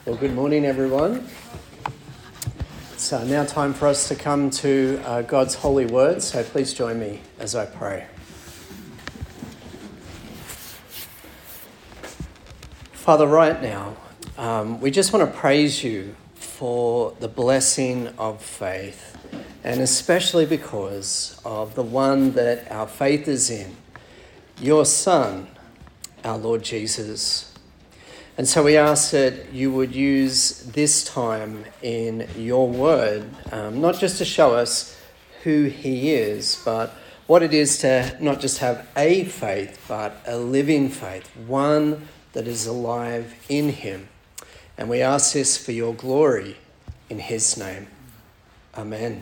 Well, good morning, everyone. It's now time for us to come to God's holy word, so please join me as I pray. Father, right now, we just want to praise you for the blessing of faith, and especially because of the one that our faith is in, your Son, our Lord Jesus. And so we ask that you would use this time in your word, not just to show us who he is, but what it is to not just have a faith, but a living faith, one that is alive in him. And we ask this for your glory in his name. Amen.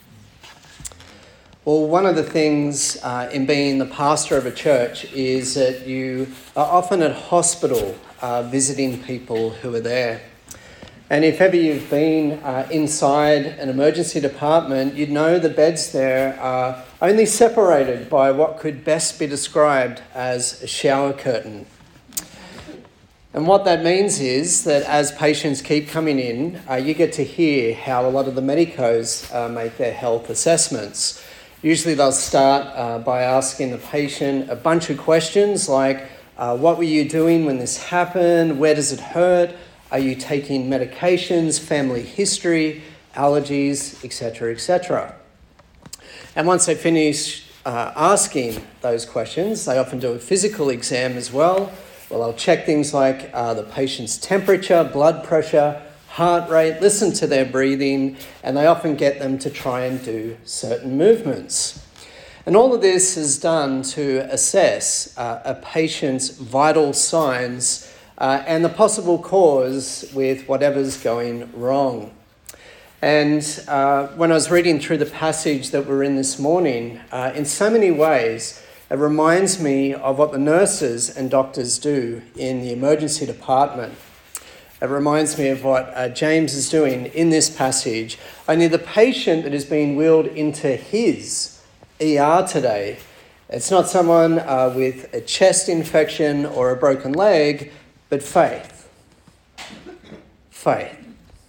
Well, one of the things in being the pastor of a church is that you are often at hospital visiting people who are there. And if ever you've been inside an emergency department, you'd know the beds there are only separated by what could best be described as a shower curtain. And what that means is that as patients keep coming in, you get to hear how a lot of the medicos make their health assessments. Usually they'll start by asking the patient a bunch of questions like, what were you doing when this happened? Where does it hurt? Are you taking medications, family history, allergies, etc., etc.? And once they finish asking those questions, they often do a physical exam as well. Well, I'll check things like the patient's temperature, blood pressure, heart rate, listen to their breathing, and they often get them to try and do certain movements. And all of this is done to assess a patient's vital signs and the possible cause with whatever's going wrong. And when I was reading through the passage that we're in this morning, in so many ways, it reminds me of what the nurses and doctors do in the emergency department. It reminds me of what James is doing in this passage. Only the patient that is being wheeled into his ER today, it's not someone with a chest infection or a broken leg, but faith. Faith.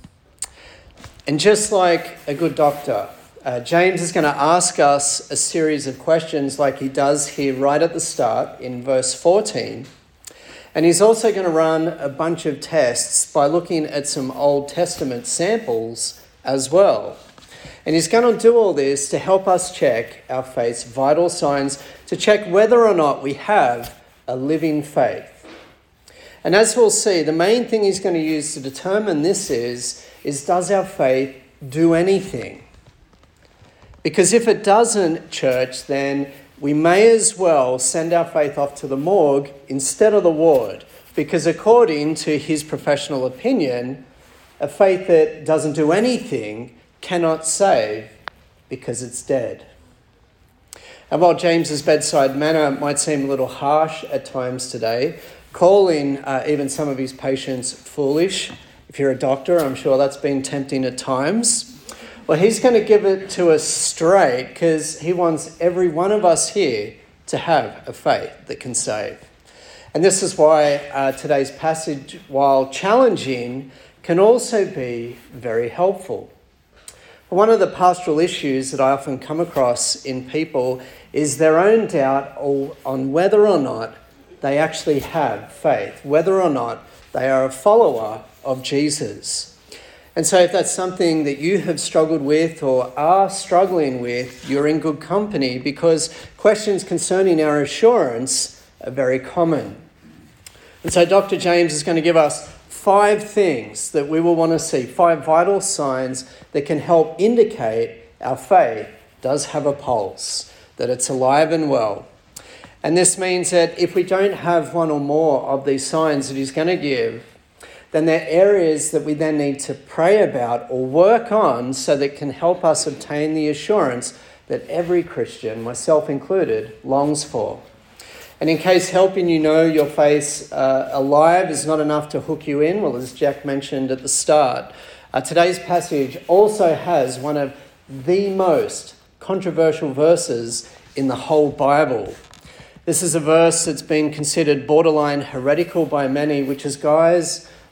And just like a good doctor, James is going to ask us a series of questions like he does here right at the start in verse 14. And he's also going to run a bunch of tests by looking at some Old Testament samples as well. And he's going to do all this to help us check our faith's vital signs, to check whether or not we have a living faith. And as we'll see, the main thing he's going to use to determine this is does our faith do anything? Because if it doesn't, church, then we may as well send our faith off to the morgue instead of the ward. Because according to his professional opinion, a faith that doesn't do anything cannot save because it's dead. And while James's bedside manner might seem a little harsh at times today, calling even some of his patients foolish, if you're a doctor, I'm sure that's been tempting at times. Well, he's going to give it to us straight because he wants every one of us here to have a faith that can save. And this is why today's passage, while challenging, can also be very helpful. One of the pastoral issues that I often come across in people is their own doubt on whether or not they actually have faith, whether or not they are a follower of Jesus. And so if that's something that you have struggled with or are struggling with, you're in good company because questions concerning our assurance are very common. And so Dr. James is going to give us 5 things that we will want to see, 5 vital signs that can help indicate our faith does have a pulse, that it's alive and well. And this means that if we don't have one or more of these signs that he's going to give, then there are areas that we then need to pray about or work on so that can help us obtain the assurance that every Christian, myself included, longs for. And in case helping you know your faith alive is not enough to hook you in, well, as Jack mentioned at the start, today's passage also has one of the most controversial verses in the whole Bible. This is a verse that's been considered borderline heretical by many, which is, guys,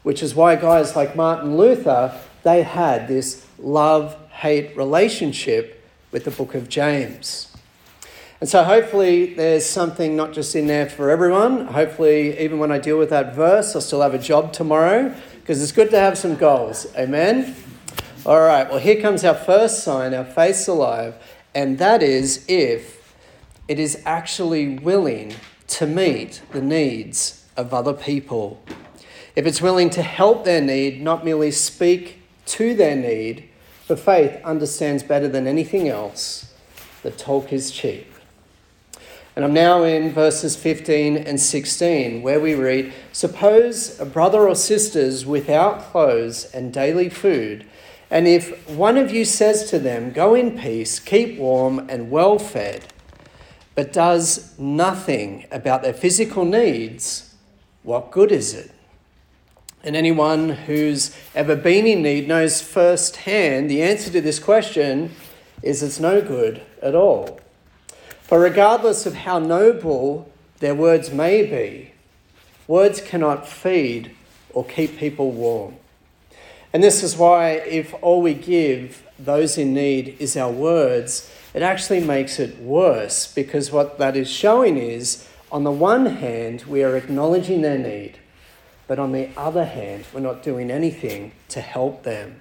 which is why guys like Martin Luther, they had this love-hate relationship with the book of James. And so hopefully there's something not just in there for everyone. Hopefully even when I deal with that verse, I'll still have a job tomorrow, because it's good to have some goals. Amen? All right, well, here comes our first sign, our faith's alive, and that is if it is actually willing to meet the needs of other people. If it's willing to help their need, not merely speak to their need, for faith understands better than anything else that talk is cheap. And I'm now in verses 15 and 16, where we read, "Suppose a brother or sisters without clothes and daily food, and if one of you says to them, 'Go in peace, keep warm and well fed,' but does nothing about their physical needs, what good is it?" And anyone who's ever been in need knows firsthand the answer to this question is it's no good at all. For regardless of how noble their words may be, words cannot feed or keep people warm. And this is why if all we give those in need is our words, it actually makes it worse, because what that is showing is, on the one hand, we are acknowledging their need, but on the other hand, we're not doing anything to help them.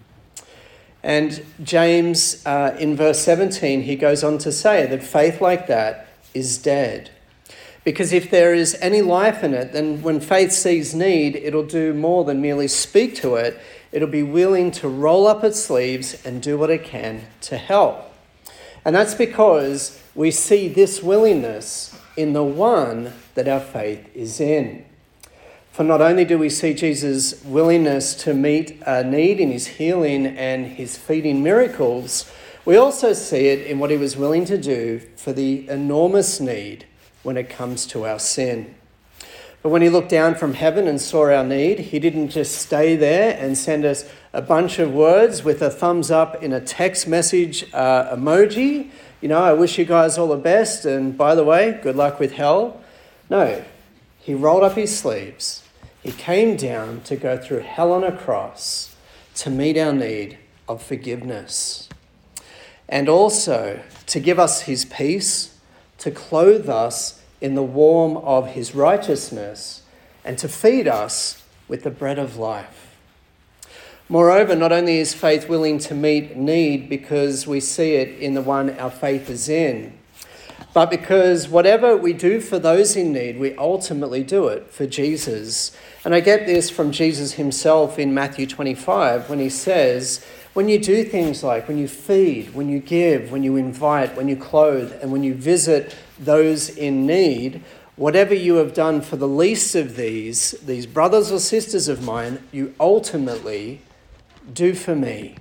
And James, in verse 17, he goes on to say that faith like that is dead. Because if there is any life in it, then when faith sees need, it'll do more than merely speak to it. It'll be willing to roll up its sleeves and do what it can to help. And that's because we see this willingness in the one that our faith is in. For not only do we see Jesus' willingness to meet a need in his healing and his feeding miracles, we also see it in what he was willing to do for the enormous need when it comes to our sin. But when he looked down from heaven and saw our need, he didn't just stay there and send us a bunch of words with a thumbs up in a text message emoji. You know, I wish you guys all the best, and by the way, good luck with hell. No, he rolled up his sleeves. He came down to go through hell on a cross to meet our need of forgiveness. And also to give us his peace, to clothe us in the warmth of his righteousness, and to feed us with the bread of life. Moreover, not only is faith willing to meet need because we see it in the one our faith is in, but because whatever we do for those in need, we ultimately do it for Jesus. And I get this from Jesus himself in Matthew 25 when he says, when you do things like when you feed, when you give, when you invite, when you clothe, and when you visit those in need, whatever you have done for the least of these brothers or sisters of mine, you ultimately do for me.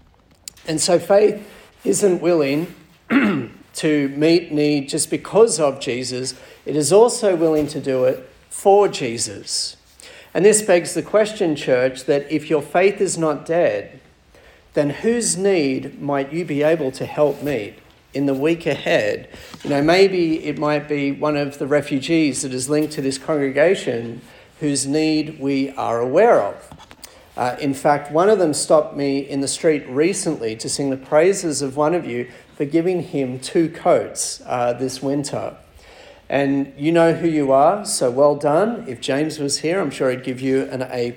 And so faith isn't willing to meet need just because of Jesus. It is also willing to do it for Jesus. And this begs the question, church, that if your faith is not dead, then whose need might you be able to help meet in the week ahead? You know, maybe it might be one of the refugees that is linked to this congregation whose need we are aware of. In fact, one of them stopped me in the street recently to sing the praises of one of you for giving him 2 coats this winter. And you know who you are, so well done. If James was here, I'm sure he'd give you an A+.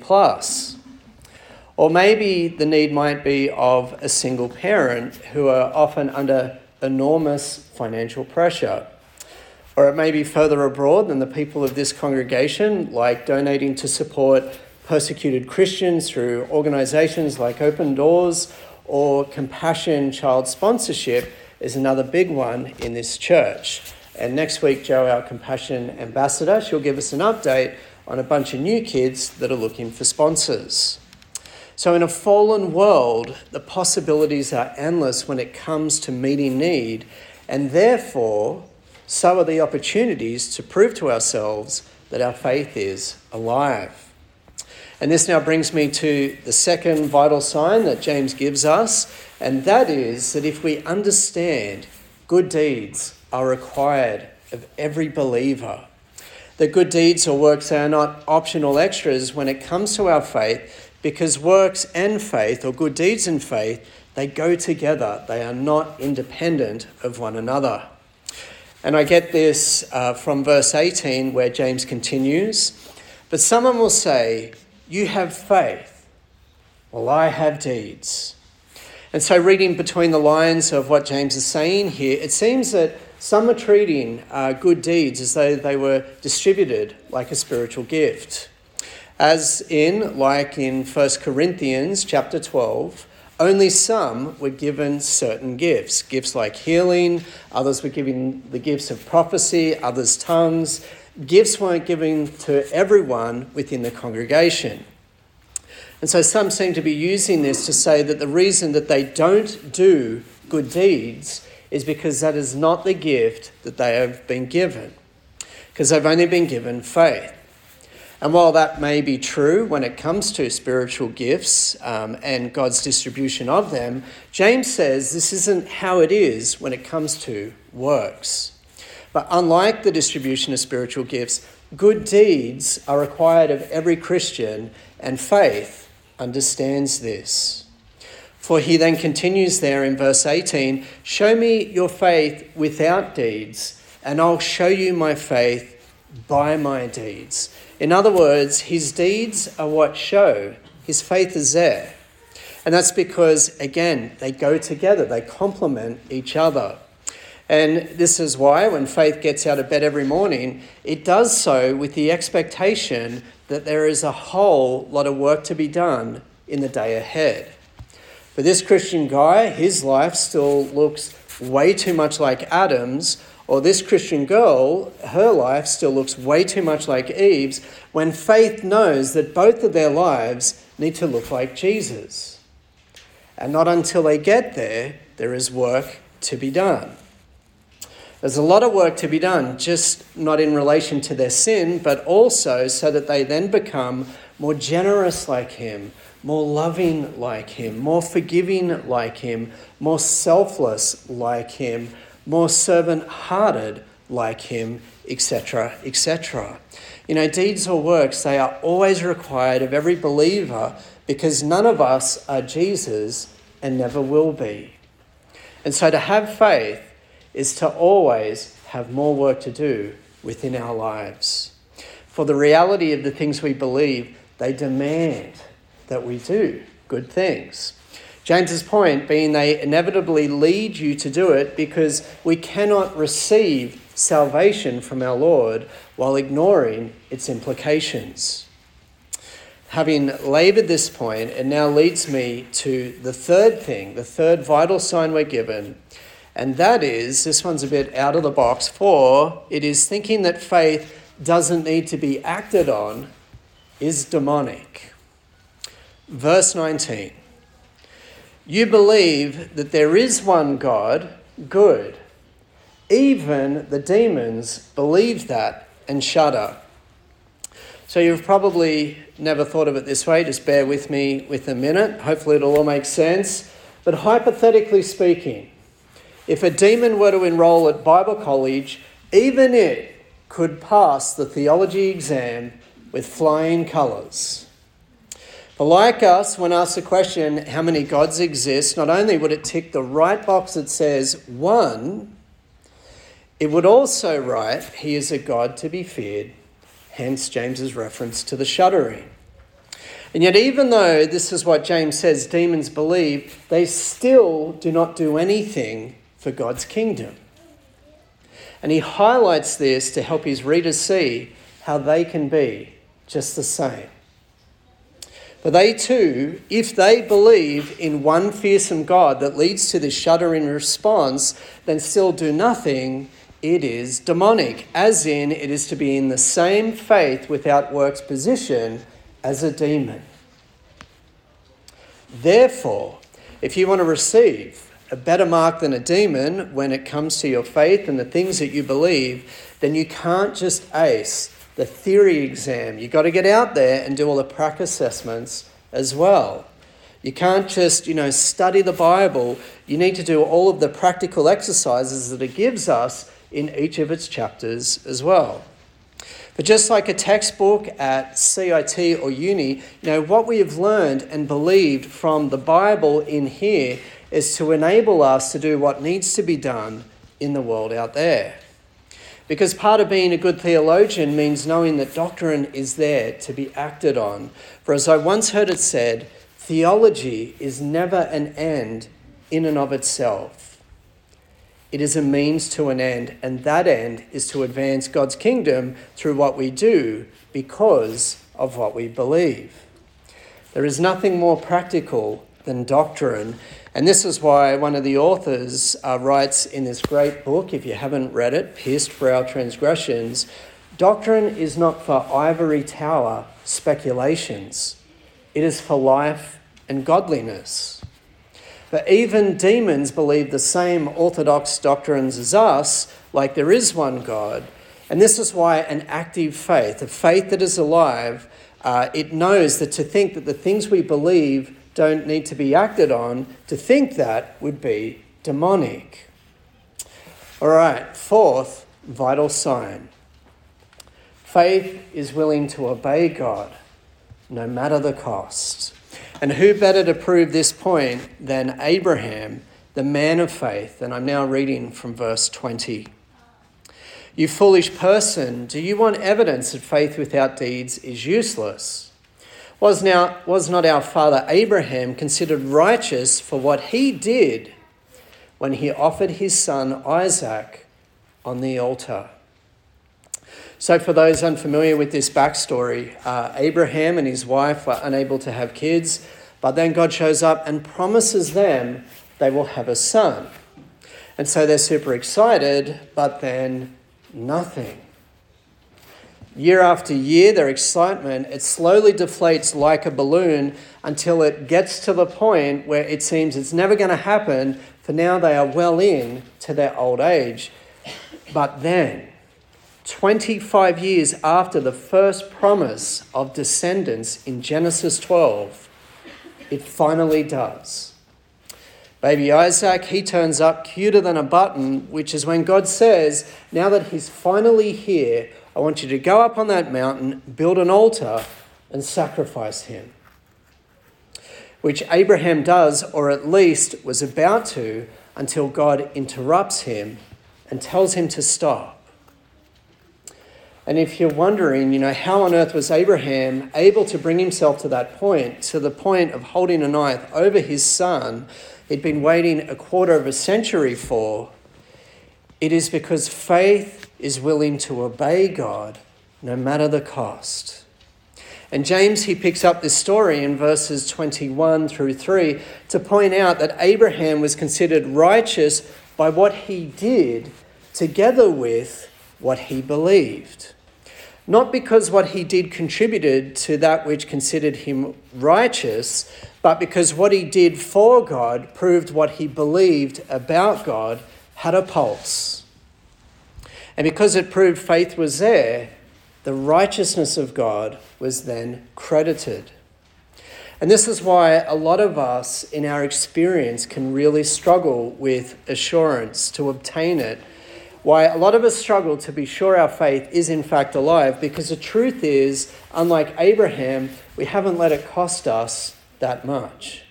Or maybe the need might be of a single parent who are often under enormous financial pressure. Or it may be further abroad than the people of this congregation, like donating to support persecuted Christians through organisations like Open Doors, or Compassion Child Sponsorship is another big one in this church. And next week, Jo, our Compassion ambassador, she'll give us an update on a bunch of new kids that are looking for sponsors. So in a fallen world, the possibilities are endless when it comes to meeting need, and therefore, so are the opportunities to prove to ourselves that our faith is alive. And this now brings me to the second vital sign that James gives us, and that is that if we understand good deeds are required of every believer, that good deeds or works are not optional extras when it comes to our faith, because works and faith, or good deeds and faith, they go together. They are not independent of one another. And I get this from verse 18 where James continues, "But someone will say, 'You have faith, while I have deeds.'" And so reading between the lines of what James is saying here, it seems that some are treating good deeds as though they were distributed like a spiritual gift. Like in 1 Corinthians chapter 12, only some were given certain gifts. Gifts like healing, others were given the gifts of prophecy, others tongues. Gifts weren't given to everyone within the congregation. And so some seem to be using this to say that the reason that they don't do good deeds is because that is not the gift that they have been given, because they've only been given faith. And while that may be true when it comes to spiritual gifts and God's distribution of them, James says this isn't how it is when it comes to works. But unlike the distribution of spiritual gifts, good deeds are required of every Christian, and faith understands this. For he then continues there in verse 18, "Show me your faith without deeds, and I'll show you my faith by my deeds." In other words, his deeds are what show his faith is there. And that's because, again, they go together. They complement each other. And this is why when faith gets out of bed every morning, it does so with the expectation that there is a whole lot of work to be done in the day ahead. For this Christian guy, his life still looks way too much like Adam's, or this Christian girl, her life still looks way too much like Eve's, when faith knows that both of their lives need to look like Jesus. And not until they get there, there is work to be done. There's a lot of work to be done, just not in relation to their sin, but also so that they then become more generous like him, more loving like him, more forgiving like him, more selfless like him, more servant-hearted like him, etc., etc. Deeds or works, they are always required of every believer because none of us are Jesus and never will be. And so to have faith is to always have more work to do within our lives. For the reality of the things we believe, they demand that we do good things. James's point being they inevitably lead you to do it because we cannot receive salvation from our Lord while ignoring its implications. Having laboured this point, it now leads me to the third thing, the third vital sign we're given. And that is, this one's a bit out of the box, for it is thinking that faith doesn't need to be acted on is demonic. Verse 19. "You believe that there is one God, good. Even the demons believe that and shudder." So you've probably never thought of it this way. Just bear with me with a minute. Hopefully it'll all make sense. But hypothetically speaking, if a demon were to enroll at Bible college, even it could pass the theology exam with flying colours. But like us, when asked the question, how many gods exist, not only would it tick the right box that says one, it would also write, he is a God to be feared, hence James's reference to the shuddering. And yet even though this is what James says demons believe, they still do not do anything for God's kingdom. And he highlights this to help his readers see how they can be just the same. But they too, if they believe in one fearsome God that leads to this shuddering response, then still do nothing, it is demonic, as in it is to be in the same faith without works position as a demon. Therefore, if you want to receive a better mark than a demon when it comes to your faith and the things that you believe, then you can't just ace the theory exam. You've got to get out there and do all the practice assessments as well. You can't just, study the Bible. You need to do all of the practical exercises that it gives us in each of its chapters as well. But just like a textbook at CIT or uni, what we have learned and believed from the Bible in here is to enable us to do what needs to be done in the world out there. Because part of being a good theologian means knowing that doctrine is there to be acted on. For as I once heard it said, theology is never an end in and of itself. It is a means to an end, and that end is to advance God's kingdom through what we do because of what we believe. There is nothing more practical than doctrine, and this is why one of the authors writes in this great book, if you haven't read it, Pierced for Our Transgressions, doctrine is not for ivory tower speculations. It is for life and godliness. But even demons believe the same orthodox doctrines as us, like there is one God. And this is why an active faith, a faith that is alive, it knows that to think that the things we believe don't need to be acted on, to think that would be demonic. All right, fourth vital sign. Faith is willing to obey God, no matter the cost. And who better to prove this point than Abraham, the man of faith? And I'm now reading from verse 20. You foolish person, do you want evidence that faith without deeds is useless? Was not our father Abraham considered righteous for what he did when he offered his son Isaac on the altar? So for those unfamiliar with this backstory, Abraham and his wife were unable to have kids, but then God shows up and promises them they will have a son. And so they're super excited, but then nothing. Year after year, their excitement, it slowly deflates like a balloon until it gets to the point where it seems it's never going to happen, for now they are well in to their old age. But then, 25 years after the first promise of descendants in Genesis 12, it finally does. Baby Isaac, he turns up cuter than a button, which is when God says, now that he's finally here, I want you to go up on that mountain, build an altar, and sacrifice him. Which Abraham does, or at least was about to, until God interrupts him and tells him to stop. And if you're wondering, how on earth was Abraham able to bring himself to that point, to the point of holding a knife over his son he'd been waiting a quarter of a century for, it is because faith is willing to obey God no matter the cost. And James, he picks up this story in verses 21 through 3 to point out that Abraham was considered righteous by what he did together with what he believed. Not because what he did contributed to that which considered him righteous, but because what he did for God proved what he believed about God had a pulse. And because it proved faith was there, the righteousness of God was then credited. And this is why a lot of us in our experience can really struggle with assurance to obtain it. Why a lot of us struggle to be sure our faith is in fact alive, because the truth is, unlike Abraham, we haven't let it cost us that much.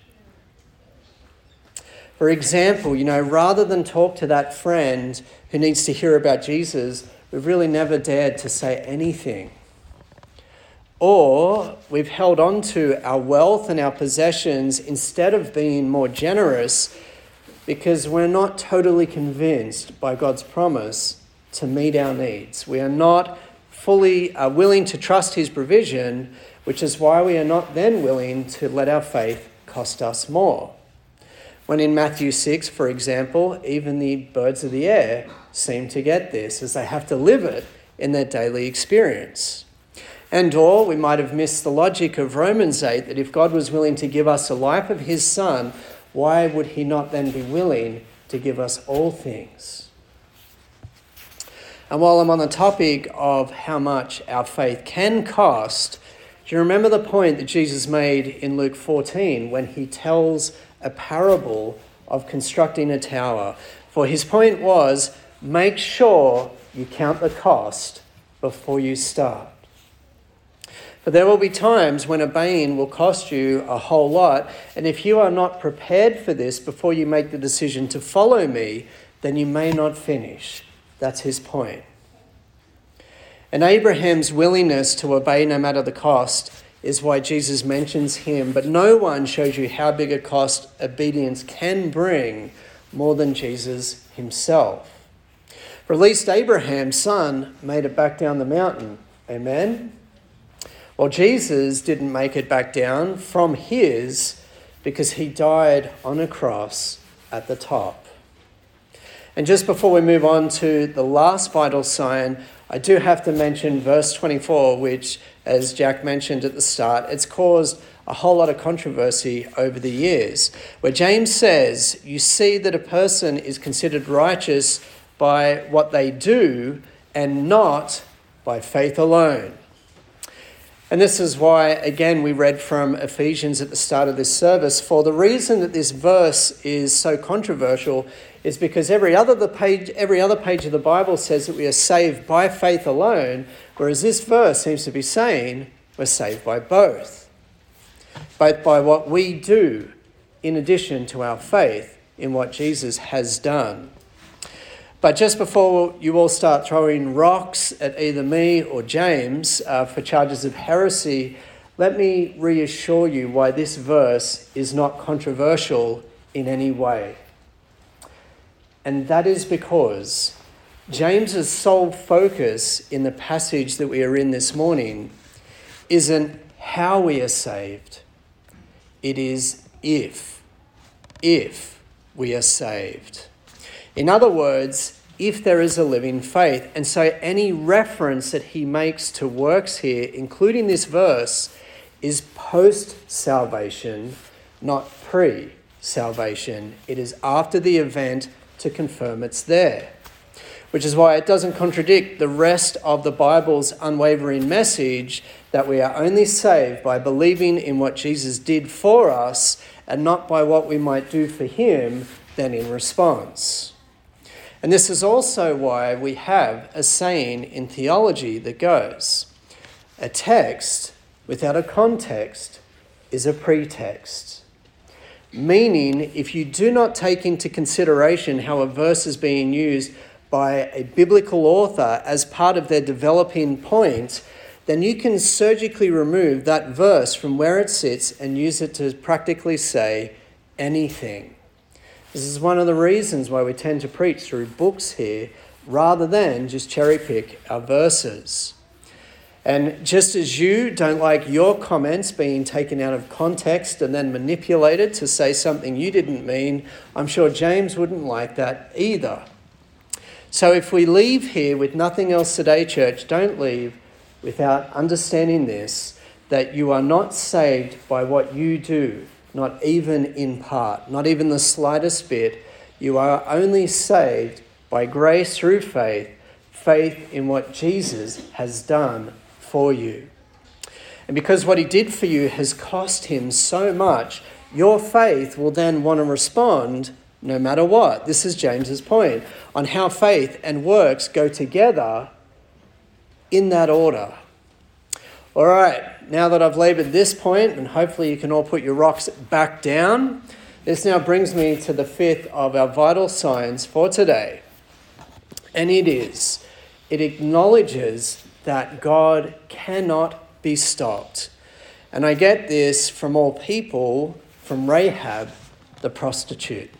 For example, rather than talk to that friend who needs to hear about Jesus, we've really never dared to say anything. Or we've held on to our wealth and our possessions instead of being more generous, because we're not totally convinced by God's promise to meet our needs. We are not fully willing to trust his provision, which is why we are not then willing to let our faith cost us more. When in Matthew 6, for example, even the birds of the air seem to get this, as they have to live it in their daily experience. And or we might have missed the logic of Romans 8, that if God was willing to give us a life of his Son, why would he not then be willing to give us all things? And while I'm on the topic of how much our faith can cost, do you remember the point that Jesus made in Luke 14 when he tells a parable of constructing a tower? For his point was, make sure you count the cost before you start. But there will be times when obeying will cost you a whole lot, and if you are not prepared for this before you make the decision to follow me, then you may not finish. That's his point. And Abraham's willingness to obey no matter the cost is why Jesus mentions him, but no one shows you how big a cost obedience can bring more than Jesus himself. For at least Abraham's son made it back down the mountain. Amen? Well, Jesus didn't make it back down from his because he died on a cross at the top. And just before we move on to the last vital sign, I do have to mention verse 24, which, as Jack mentioned at the start, it's caused a whole lot of controversy over the years, where James says, you see that a person is considered righteous by what they do and not by faith alone. And this is why, again, we read from Ephesians at the start of this service. For the reason that this verse is so controversial is because every other page of the Bible says that we are saved by faith alone, whereas this verse seems to be saying we're saved by both by what we do in addition to our faith in what Jesus has done. But just before you all start throwing rocks at either me or James for charges of heresy, let me reassure you why this verse is not controversial in any way. And that is because James's sole focus in the passage that we are in this morning isn't how we are saved. It is if we are saved. In other words, if there is a living faith. And so any reference that he makes to works here, including this verse, is post-salvation, not pre-salvation. It is after the event to confirm it's there. Which is why it doesn't contradict the rest of the Bible's unwavering message that we are only saved by believing in what Jesus did for us and not by what we might do for him then in response. And this is also why we have a saying in theology that goes, a text without a context is a pretext. Meaning, if you do not take into consideration how a verse is being used by a biblical author as part of their developing point, then you can surgically remove that verse from where it sits and use it to practically say anything. This is one of the reasons why we tend to preach through books here rather than just cherry pick our verses. And just as you don't like your comments being taken out of context and then manipulated to say something you didn't mean, I'm sure James wouldn't like that either. So if we leave here with nothing else today, church, don't leave without understanding this, that you are not saved by what you do. Not even in part, not even the slightest bit. You are only saved by grace through faith, faith in what Jesus has done for you. And because what he did for you has cost him so much, your faith will then want to respond no matter what. This is James's point on how faith and works go together in that order. All right, now that I've laboured this point, and hopefully you can all put your rocks back down, this now brings me to the fifth of our vital signs for today. And it acknowledges that God cannot be stopped. And I get this from all people, from Rahab, the prostitute.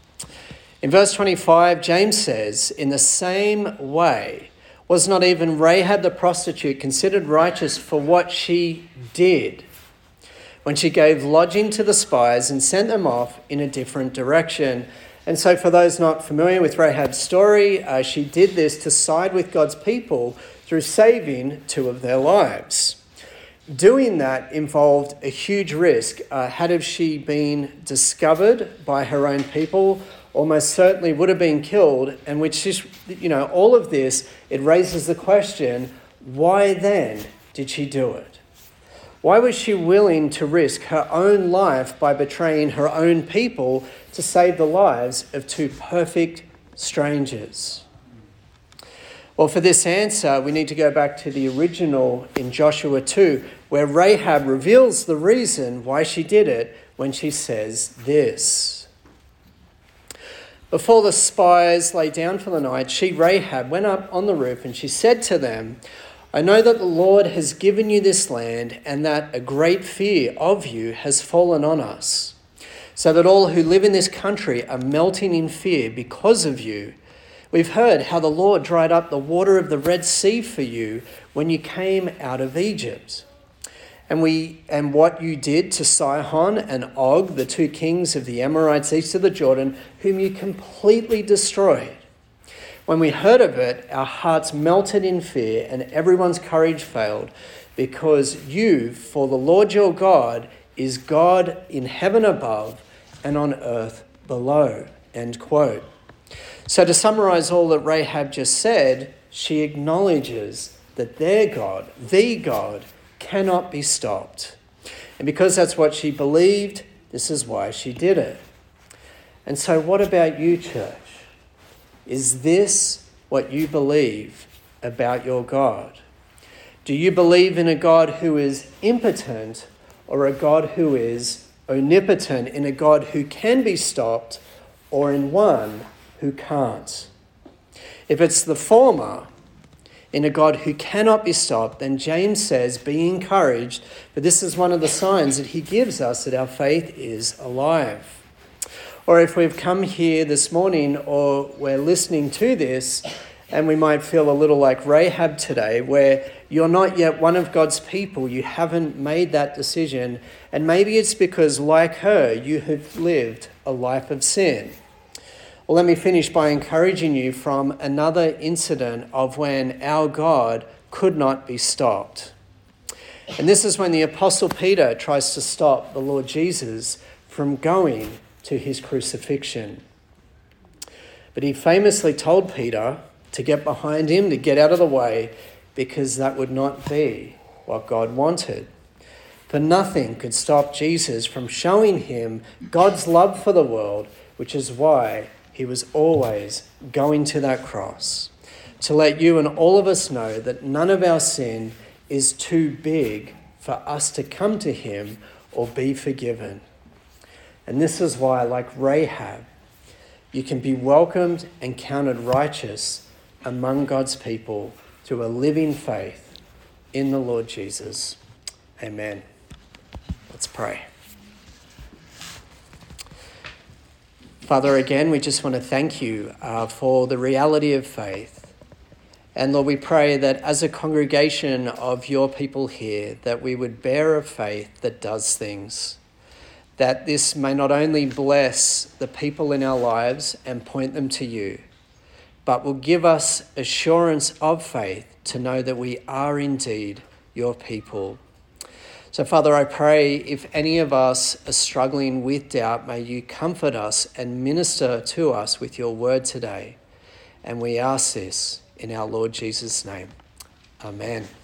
In verse 25, James says, in the same way, was not even Rahab the prostitute considered righteous for what she did when she gave lodging to the spies and sent them off in a different direction? And so for those not familiar with Rahab's story, she did this to side with God's people through saving 2 of their lives. Doing that involved a huge risk. Had she been discovered by her own people, almost certainly would have been killed, and which is, all of this, it raises the question, why then did she do it? Why was she willing to risk her own life by betraying her own people to save the lives of 2 perfect strangers? Well, for this answer, we need to go back to the original in Joshua 2, where Rahab reveals the reason why she did it when she says this. Before the spies lay down for the night, she, Rahab, went up on the roof and she said to them, I know that the Lord has given you this land and that a great fear of you has fallen on us, so that all who live in this country are melting in fear because of you. We've heard how the Lord dried up the water of the Red Sea for you when you came out of Egypt. And what you did to Sihon and Og, the two kings of the Amorites east of the Jordan, whom you completely destroyed. When we heard of it, our hearts melted in fear and everyone's courage failed, because you, for the Lord your God, is God in heaven above and on earth below. End quote. So to summarize all that Rahab just said, she acknowledges that their God, the God, cannot be stopped. And because that's what she believed, this is why she did it. And so what about you, church? Is this what you believe about your God? Do you believe in a God who is impotent or a God who is omnipotent, in a God who can be stopped or in one who can't? If it's the former, in a God who cannot be stopped, then James says, be encouraged, for this is one of the signs that he gives us that our faith is alive. Or if we've come here this morning or we're listening to this and we might feel a little like Rahab today, where you're not yet one of God's people, you haven't made that decision, and maybe it's because, like her, you have lived a life of sin. Well, let me finish by encouraging you from another incident of when our God could not be stopped. And this is when the Apostle Peter tries to stop the Lord Jesus from going to his crucifixion. But he famously told Peter to get behind him, to get out of the way, because that would not be what God wanted. For nothing could stop Jesus from showing him God's love for the world, which is why he was always going to that cross, to let you and all of us know that none of our sin is too big for us to come to him or be forgiven. And this is why, like Rahab, you can be welcomed and counted righteous among God's people through a living faith in the Lord Jesus. Amen. Let's pray. Father, again, we just want to thank you for the reality of faith. And Lord, we pray that as a congregation of your people here, that we would bear a faith that does things, that this may not only bless the people in our lives and point them to you, but will give us assurance of faith to know that we are indeed your people. So, Father, I pray if any of us are struggling with doubt, may you comfort us and minister to us with your word today. And we ask this in our Lord Jesus' name. Amen.